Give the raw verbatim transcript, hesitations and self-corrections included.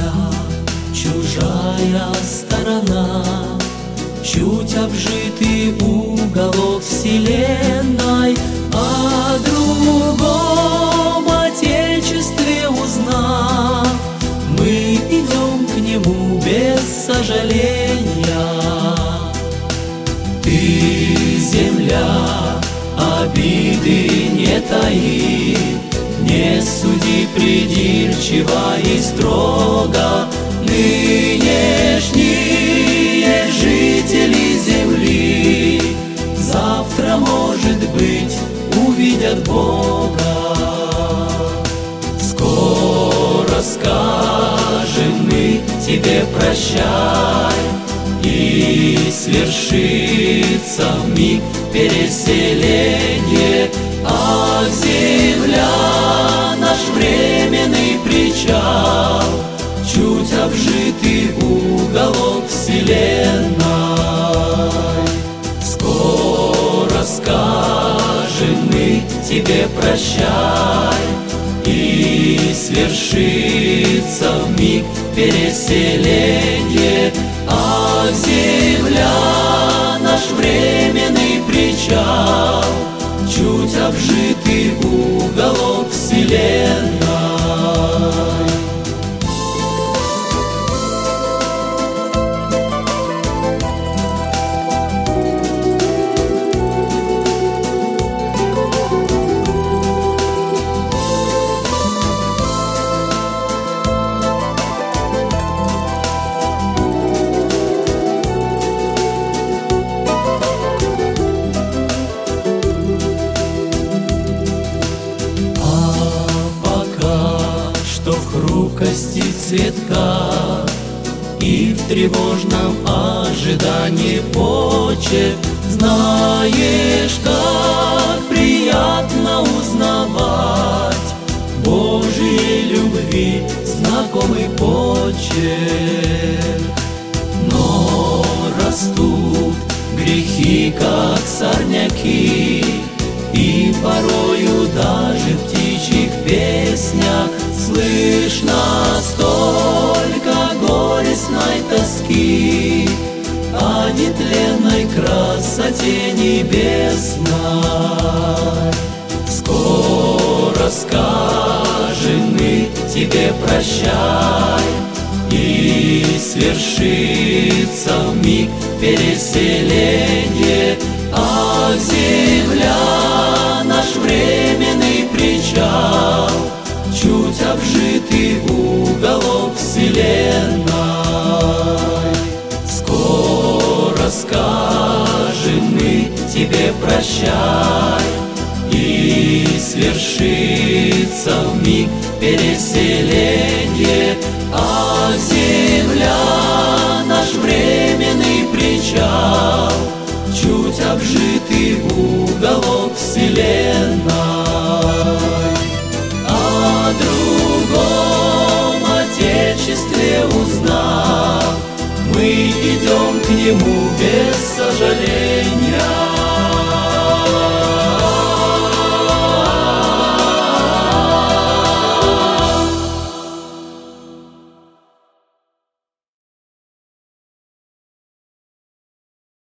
земля, чужая сторона, чуть обжитый уголок вселенной. О другом отечестве узнав, мы идем к нему без сожаления. Ты, земля, обиды не таи, не суди придирчиво и строго. Нынешние жители земли завтра, может быть, увидят Бога. Скоро скажем мы тебе прощай, и свершится вмиг переселение. Ах, земля, наш временный причал, чуть обжитый уголок вселенной. Скоро скажем мы тебе прощай, и свершится вмиг переселение. Ах, земля, наш временный причал, чуть обжитый уголок вселенной. Хрупкости цветка и в тревожном ожидании почек, знаешь, как приятно узнавать Божьей любви знакомый почерк. Но растут грехи, как сорняки, и порою даже в птичьих песнях слышно столько горестной тоски о нетленной красоте небесной. Скоро скажем мы тебе прощай, и свершится вмиг переселение. Ах, земля, наш временный причал, чуть обжитый уголок вселенной. Скоро скажем мы тебе прощай, и свершится вмиг переселение. Ах, земля, наш временный причал, чуть обжитый уголок вселенной. О другом отечестве узнав, мы идем к нему без сожаления.